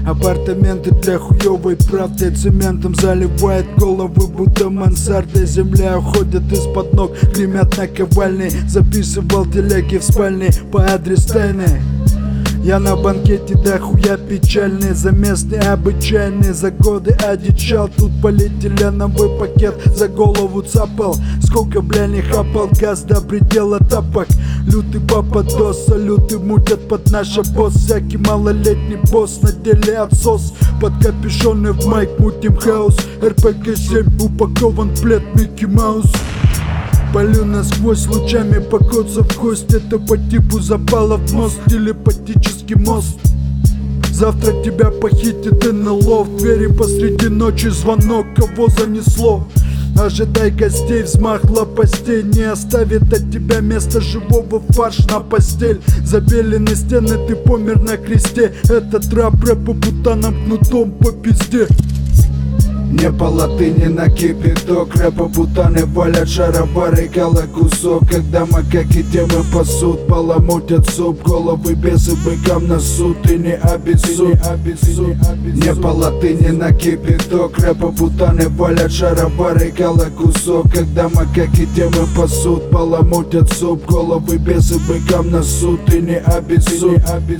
Апартаменты для хуёвой правды цементом заливает головы, будто мансарды. Земля уходит из-под ног, гремят наковальни. Записывал телеги в спальне по адрес тайны. Я на банкете дохуя печальный, за местный обычайный, за годы одичал. Тут полиэтиленовый пакет за голову цапал. Сколько, бля, не хапал, газ до предела тапок. Лютый пападос, салюты мутят под наша босс. Всякий малолетний босс, на деле отсос. Под капюшоны в майк мутим хаос. РПГ-7 упакован плед Микки Маус. Палю насквозь лучами, покоца в кость. Это по типу запала в мост, телепатический мост. Завтра тебя похитит НЛО. В двери посреди ночи звонок, кого занесло. Ожидай гостей, взмах лопастей не оставит от тебя место живого, фарш на постель. Забелены стены, ты помер на кресте. Это трап, рэп по путанам, кнутом по пизде. Не по латыни на кипяток, рэпа путаны валят шаровары, голый кусок. Когда макаки темы пасут, баламутят суп. Головы бесы быкам на суд, и не обессудь. Не по латыни на кипяток, рэпа путаны валят шаровары, голый кусок. Когда макаки темы пасут, баламутят суп. Головы бесы быкам на суд, и не обессудь.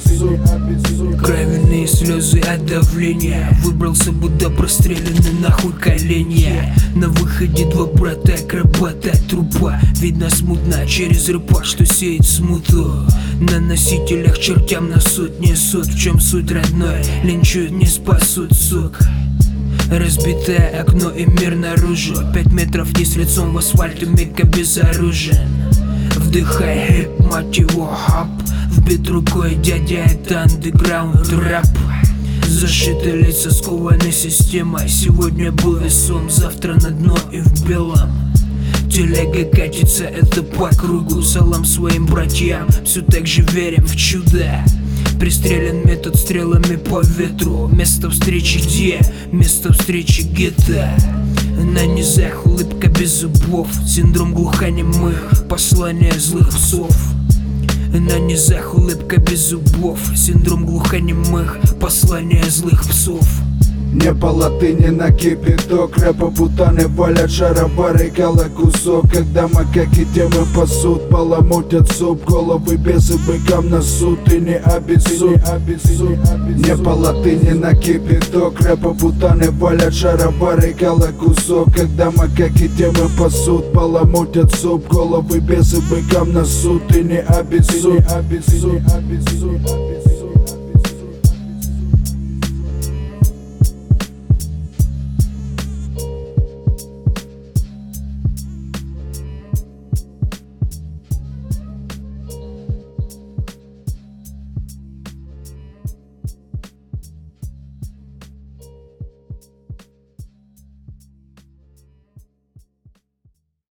Кровяные слезы от давления. Выбрался, будто простреленный нахуй коленя. На выходе два брата, акробата, трупа. Видно смутно через рыпа, что сеет смуту. На носителях чертям на суд несут. В чем суть, родной? Линчуют, не спасут, сука. Разбитое окно и мир наружу. 5 метров вниз лицом в асфальте, Мика безоружен. Вдыхай хип, мать его, хап. Вбит рукой дядя, это андеграунд рэп. Зашиты лица, скованы системой. Сегодня был весом, завтра на дно и в белом. Телега катится, это по кругу. Салам своим братьям, все так же верим в чудо. Пристрелен метод стрелами по ветру. Место встречи где? Место встречи гетто. На низах улыбка без зубов. Синдром глухонемых, послание злых псов. На низах улыбка без зубов. Синдром глухонемых, послание злых псов. Не по латыни на кипяток, рэпа путаны валят шаровары, голый кусок. Когда макаки темы пасут, баламутят суп. Головы бесы быкам на суд, и не обессудь. Не по латыни на кипяток, рэпа путаны валят шаровары, голый кусок. Когда макаки темы пасут, баламутят суп. Головы бесы быкам на суд, и не обессудь.